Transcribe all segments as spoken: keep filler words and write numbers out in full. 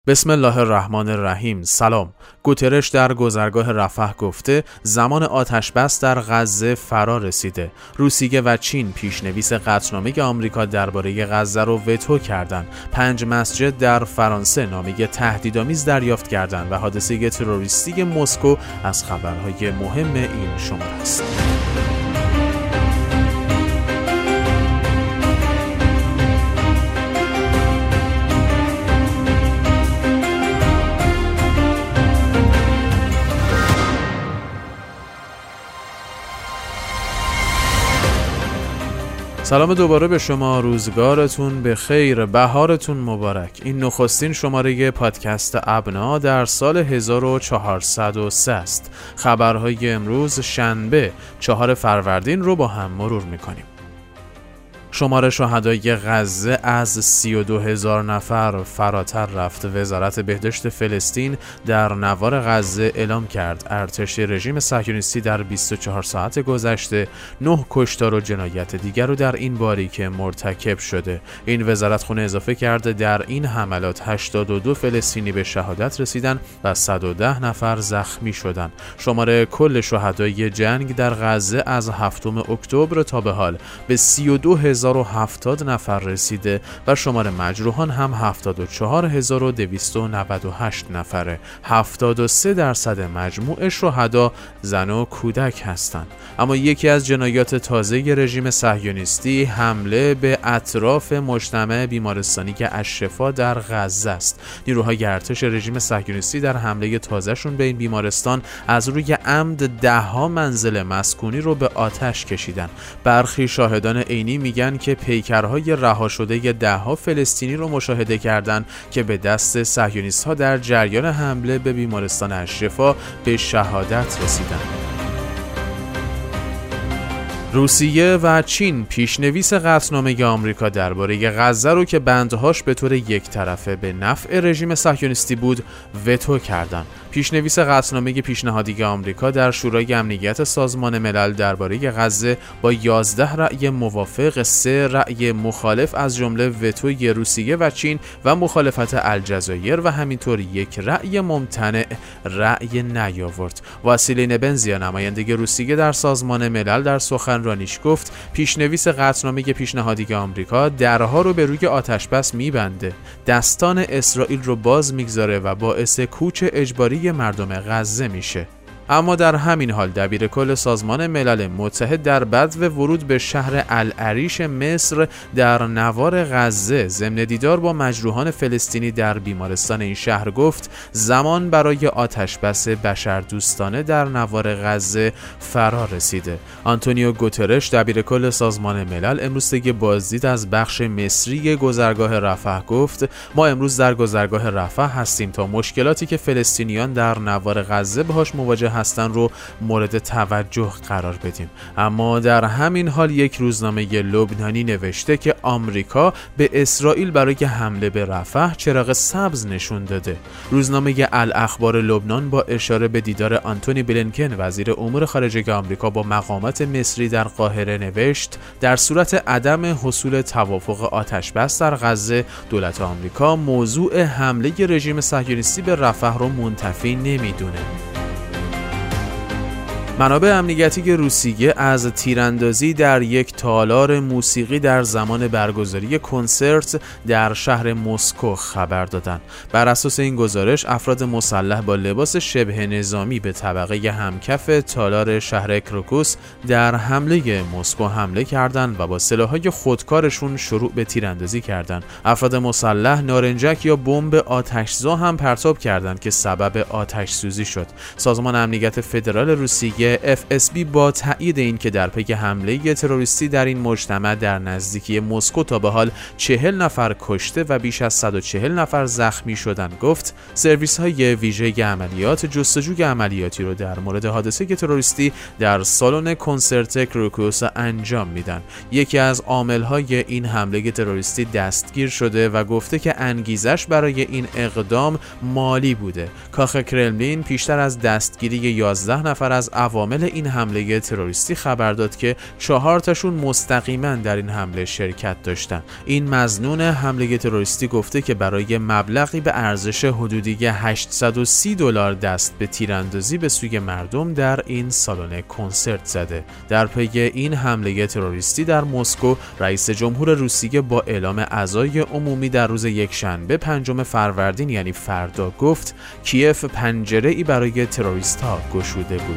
بسم الله الرحمن الرحیم. سلام. گوترش در گذرگاه رفح گفته زمان آتش‌بس در غزه فرا رسیده. روسیه و چین پیشنویس قطعنامه آمریکا درباره غزه رو وتو کردند. پنج مسجد در فرانسه نامه تهدیدآمیز دریافت کردند و حادثه تروریستی مسکو از خبرهای مهم این شماره است. سلام دوباره به شما، روزگارتون به خیر، بهارتون مبارک. این نخستین شماره پادکست ابنا در سال هزار و چهارصد و سه است. خبرهای امروز شنبه چهار فروردین رو با هم مرور میکنیم. شمار شهدای غزه از سی و دو هزار نفر فراتر رفت. وزارت بهداشت فلسطین در نوار غزه اعلام کرد ارتش رژیم صهیونیستی در بیست و چهار ساعت گذشته نه کشتار و جنایت دیگر رو در این باریکه مرتکب شده. این وزارت خونه اضافه کرده در این حملات هشتاد و دو فلسطینی به شهادت رسیدن و صد و ده نفر زخمی شدند. شمار کل شهدای جنگ در غزه از هفتم اکتبر تا به حال به سی و دو هزار و هفتاد نفر رسیده و شمار مجروحان هم هفتاد و چهار هزار و دویست و نود و هشت نفره. هفتاد و سه درصد مجموع شهدا زن و کودک هستند. اما یکی از جنایات تازه رژیم صهیونیستی حمله به اطراف مجتمع بیمارستانی که الشفا در غزه است. نیروهای ارتش رژیم صهیونیستی در حمله تازهشون به این بیمارستان از روی عمد ده ها منزل مسکونی رو به آتش کشیدن. برخی شاهدان عینی میگن که پیکرهای رها شده ده ها فلسطینی رو مشاهده کردند که به دست صهیونیست‌ها در جریان حمله به بیمارستان الشفا به شهادت رسیدند. روسیه و چین پیشنویس قطعنامه آمریکا درباره غزه رو که بندهاش به طور یک طرفه به نفع رژیم صهیونیستی بود وتو کردند. پیشنویس قطعنامه پیشنهادی آمریکا در شورای امنیت سازمان ملل درباره غزه با یازده رأی موافق، سه رأی مخالف از جمله وتوی روسیه و چین و مخالفت الجزایر و همینطور یک رأی ممتنع رأی نیاورد. واسیلی نبنزیا نماینده روسیه در سازمان ملل در سخن رانیش گفت پیشنویس قطعنامه پیشنهادی آمریکا درها رو به روی آتش‌بس میبنده، دستان اسرائیل رو باز میگذاره و باعث کوچ اجباری مردم غزه میشه. اما در همین حال دبیر کل سازمان ملل متحد در بدو ورود به شهر العریش مصر در نوار غزه ضمن دیدار با مجروحان فلسطینی در بیمارستان این شهر گفت زمان برای آتش‌بس بشردوستانه در نوار غزه فرا رسیده. آنتونیو گوترش دبیر کل سازمان ملل امروز طی بازدید از بخش مصری گذرگاه رفح گفت ما امروز در گذرگاه رفح هستیم تا مشکلاتی که فلسطینیان در نوار غزه باهاش مواجه هستن رو مورد توجه قرار بدیم. اما در همین حال یک روزنامه لبنانی نوشته که آمریکا به اسرائیل برای حمله به رفح چراغ سبز نشون داده. روزنامه الاخبار لبنان با اشاره به دیدار آنتونی بلینکن وزیر امور خارجه آمریکا با مقامات مصری در قاهره نوشت در صورت عدم حصول توافق آتش‌بس در غزه دولت آمریکا موضوع حمله رژیم صهیونیستی به رفح رو منتفی نمیدونه. منابع امنیتی روسیه از تیراندازی در یک تالار موسیقی در زمان برگزاری کنسرت در شهر مسکو خبر دادند. بر اساس این گزارش افراد مسلح با لباس شبه نظامی به طبقه همکف تالار شهر کروکوس در حمله مسکو حمله کردند و با سلاح‌های خودکارشون شروع به تیراندازی کردند. افراد مسلح نارنجک یا بمب آتش‌زا هم پرتاب کردند که سبب آتش سوزی شد. سازمان امنیت فدرال روسیه اف اس بی با تایید این که در پی حمله تروریستی در این مجتمع در نزدیکی مسکو تا به حال چهل نفر کشته و بیش از صد و چهل نفر زخمی شدن گفت سرویس های ویژه عملیات جستجوی عملیاتی رو در مورد حادثه تروریستی در سالن کنسرت کروکوس انجام میدن. یکی از عامل های این حمله تروریستی دستگیر شده و گفته که انگیزش برای این اقدام مالی بوده. کاخ کرملین پیشتر از دستگیری یازده نفر از عوامل این حمله تروریستی خبر داد که چهار تاشون مستقیما در این حمله شرکت داشتن. این مظنون حمله تروریستی گفته که برای مبلغی به ارزش حدودی هشتصد و سی دلار دست به تیراندازی به سوی مردم در این سالن کنسرت زده. در پی این حمله تروریستی در مسکو، رئیس جمهور روسیه با اعلام عزای عمومی در روز یکشنبه پنجم فروردین یعنی فردا گفت کیف پنجره‌ای برای تروریست‌ها گشوده بود.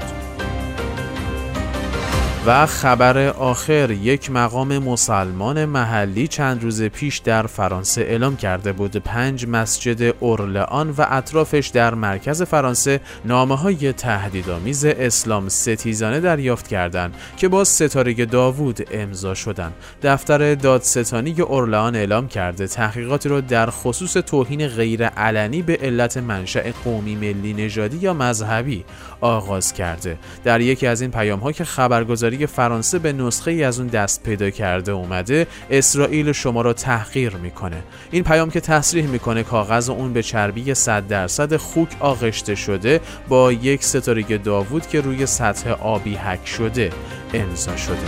و خبر آخر، یک مقام مسلمان محلی چند روز پیش در فرانسه اعلام کرده بود پنج مسجد اورلئان و اطرافش در مرکز فرانسه نامه‌های تهدیدآمیز اسلام ستیزانه دریافت کردند که با ستاره داوود امضا شدند. دفتر دادستانی اورلئان اعلام کرده تحقیقاتی را در خصوص توهین غیر علنی به علت منشأ قومی، ملی، نژادی یا مذهبی آغاز کرده. در یکی از این پیام‌ها که خبرگزاری فرانسه به نسخه ای از اون دست پیدا کرده اومده، اسرائیل شما را تحقیر میکنه. این پیام که تصریح میکنه کاغذ اون به چربی صد درصد خوک آغشته شده با یک ستاره داوود که روی سطح آبی حک شده امضا شده.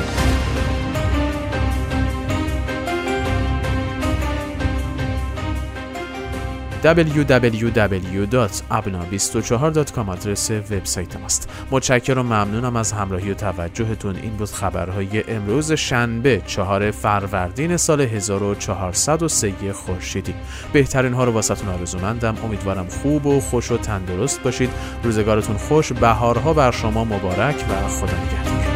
دبلیو دبلیو دبلیو دات ابنا بیست و چهار دات کام آدرس وبسایت ماست. متشکرم و ممنونم از همراهی و توجهتون. این بود خبرهای امروز شنبه چهارم فروردین سال هزار و چهارصد و سه خورشیدی. بهترین ها رو واسهتون آرزومندم. امیدوارم خوب و خوش و تندرست باشید. روزگارتون خوش، بهارها بر شما مبارک و خدا نگهدار.